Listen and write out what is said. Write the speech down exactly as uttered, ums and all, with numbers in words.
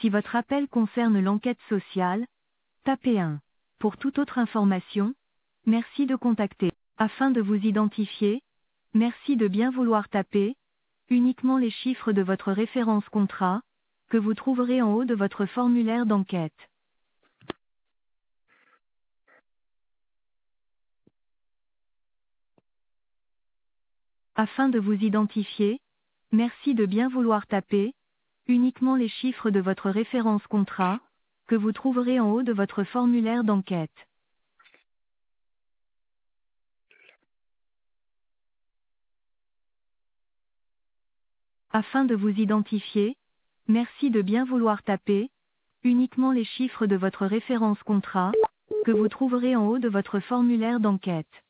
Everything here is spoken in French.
Si votre appel concerne l'enquête sociale, tapez un. Pour toute autre information, merci de contacter. Afin de vous identifier, merci de bien vouloir taper uniquement les chiffres de votre référence contrat, que vous trouverez en haut de votre formulaire d'enquête. Afin de vous identifier, merci de bien vouloir taper uniquement les chiffres de votre référence contrat, que vous trouverez en haut de votre formulaire d'enquête. Afin de vous identifier, merci de bien vouloir taper uniquement les chiffres de votre référence contrat, que vous trouverez en haut de votre formulaire d'enquête.